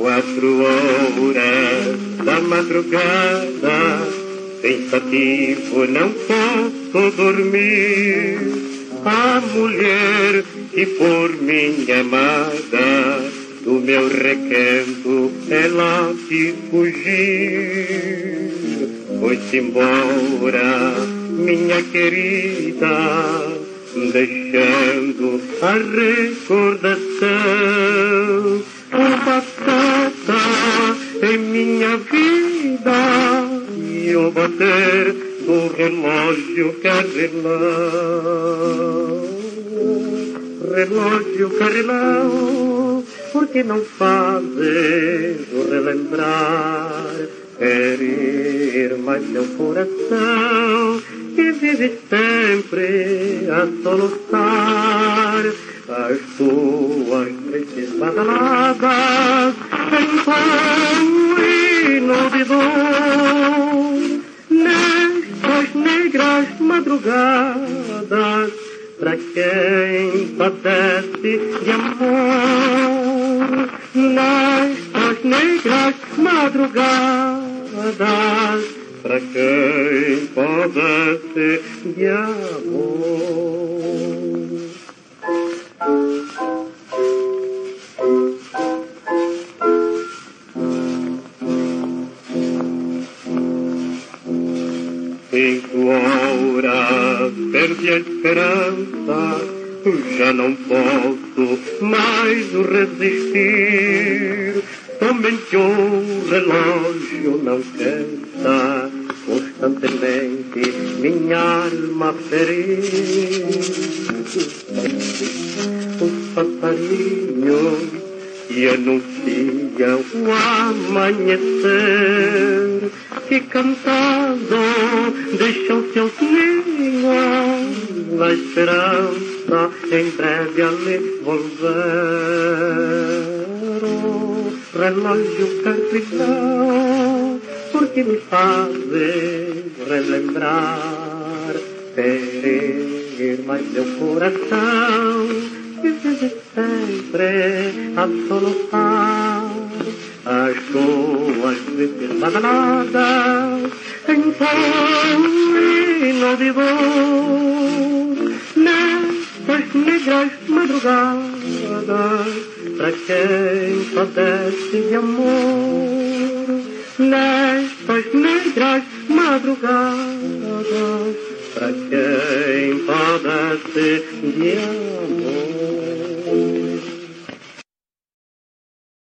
4 horas da madrugada, pensativo não posso dormir. A mulher que por mim amada, do meu recanto ela quis fugir. Foi-se embora, minha querida, deixando a recordação. O batata em minha vida e o bater do relógio carrilão. Relógio carrilão, porque não fazes o relembrar, ferir mais meu coração, e vive sempre a soluçar as tuas tristes badaladas em pão e no bidon, nestas negras madrugadas, para quem padece de amor, nestas negras madrugadas, para quem padece de amor. Cinco horas, perdi a esperança, já não posso mais resistir. Somente o relógio não cansa, constantemente minha alma ferir. Os passarinhos que anunciam o amanhecer, que cantando deixam seus ninhos, na esperança em breve a lhe volver. O relógio carrilhão, porque me fazes relembrar, ferir mais meu coração, que vive sempre a soluçar as tuas tristes badaladas em pão e no vigor, nestas negras madrugadas, para quem padece de amor, nestas negras madrugadas, para quem padece de amor.